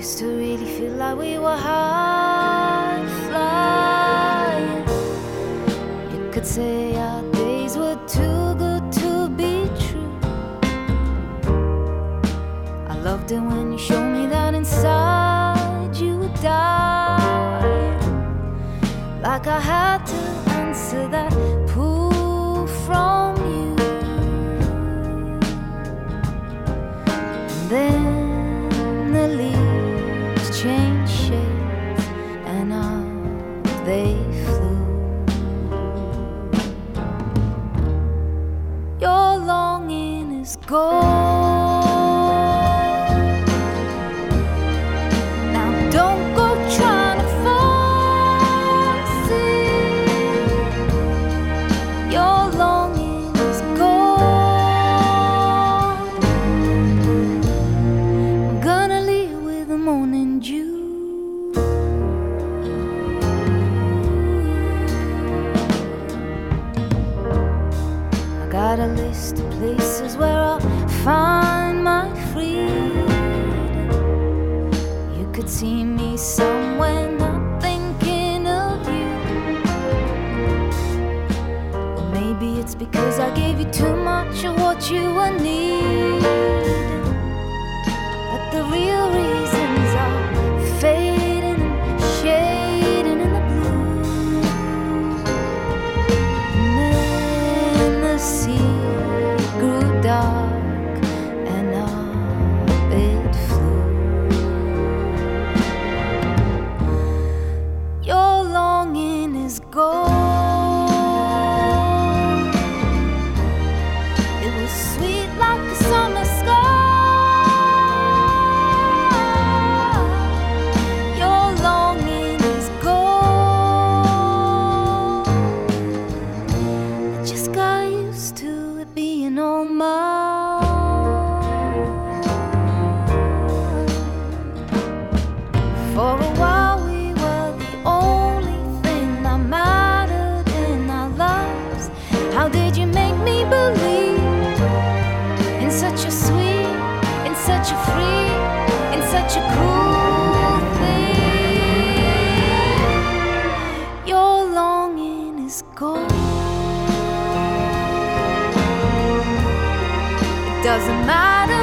used to really feel like we were high flying. You could say our days were too good to be true. I loved it when you showed me that inside you were dying. Like I had to answer that pull from you. And then the leaves changed shapes and out they flew. Your longing is gone. Now don't go trying to force it. Your longing is gone. I'm gonna leave with the morning dew. I got a list of places where I'll find my freedom. You could see me somewhere not thinking of you. Or maybe it's because I gave you too much of what you were needing. But the real reasons are fading and shading in the blue. And then the sea grew dark and up it flew. Your longing is gone. It was sweet like a summer sky. Your longing is gone. I just got used to it being all mine. For a while we were the only thing that mattered in our lives. How did you make me believe in such a sweet, in such a free, in such a cool thing? Your longing is gone. It doesn't matter